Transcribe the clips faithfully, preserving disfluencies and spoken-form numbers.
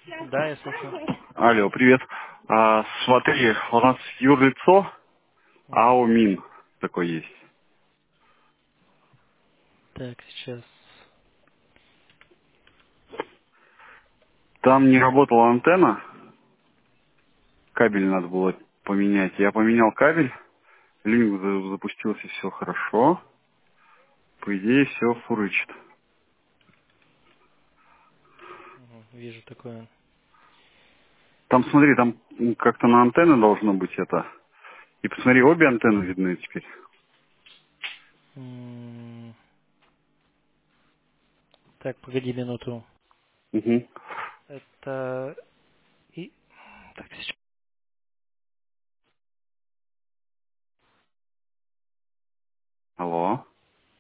Да, я слушаю. Алло, привет. А, смотри, у нас юрлицо, Мгм. АОМИН такой есть. Так, сейчас. Там не работала антенна, кабель надо было поменять. Я поменял кабель, линк за- запустился, все хорошо. По идее, все фурычит. Мгм, вижу такое. Там, смотри, там м, как-то на антенны должно быть это. И посмотри, обе антенны видны теперь. М, Так, погоди минуту. Угу. Это... И... Так, сейчас. Алло.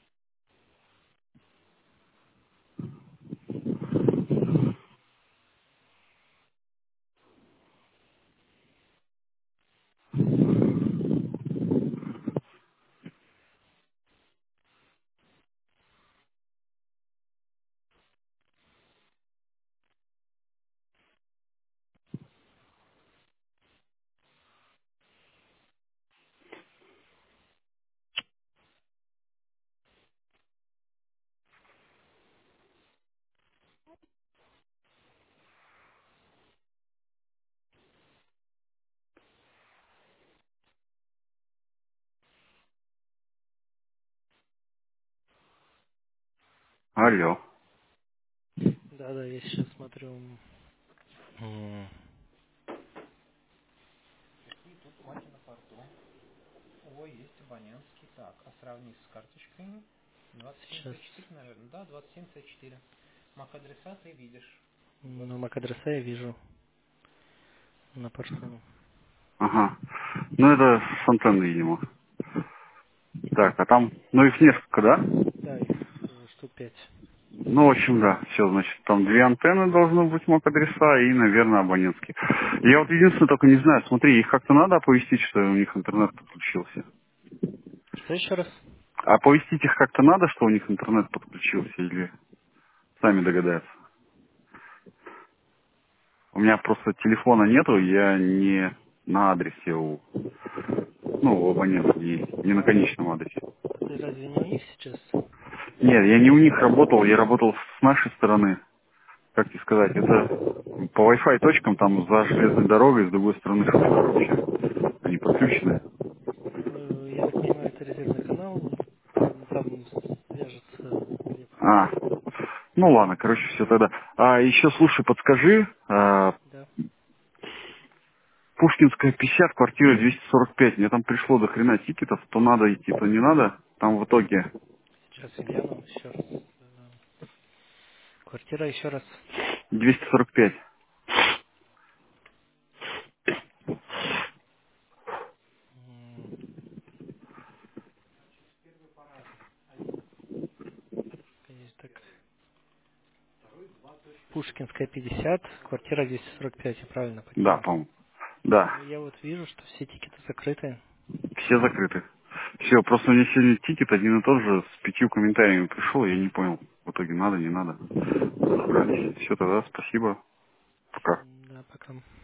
Алло. Да-да, я сейчас смотрю. М, Сейчас. Ну, MAC-адреса я вижу на порту. Ага. Ну, это с антенны, видимо. Так, а там, ну их несколько, да? Да, их э, штук пять. Ну, в общем, да, все, значит, там две антенны должно быть MAC-адреса и, наверное, абонентские. Я вот единственное только не знаю, смотри, их как-то надо оповестить, что у них интернет подключился. Что еще раз? А оповестить их как-то надо, что у них интернет подключился, или сами догадаются? У меня просто телефона нету, я не на адресе у, ну, у абонента, не, не на конечном адресе. Ты разве не у них сейчас? Нет, я не у них работал, я работал с нашей стороны. Как тебе сказать, это по Wi-Fi точкам там за железной дорогой, с другой стороны шофер вообще. Они подключены. Ну, я так понимаю, это резервный канал. Там, там свяжется А, необходимый. ну ладно, короче, все тогда. А еще, слушай, подскажи, а, Да. Пушкинская пятьдесят, квартира двести сорок пять. Мне там пришло до хрена тикетов, то надо идти, то не надо. Там в итоге Сейчас я гляну еще раз. Э, Квартира еще раз. двести сорок пять. М, здесь так. Пушкинская пятьдесят, квартира двести сорок пять, я правильно Да, понимаю. по-моему. Да, Ну, я вот вижу, что все тикеты закрыты. все закрыты. Все, просто мне сегодня тикет один и тот же с пятью комментариями пришел, я не понял. В итоге надо, не надо. Все тогда, спасибо. Пока. М, Да, пока.